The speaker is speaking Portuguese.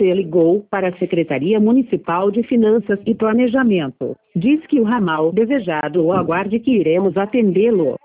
Você ligou para a Secretaria Municipal de Finanças e Planejamento. Diz que o ramal desejado o aguarde que iremos atendê-lo.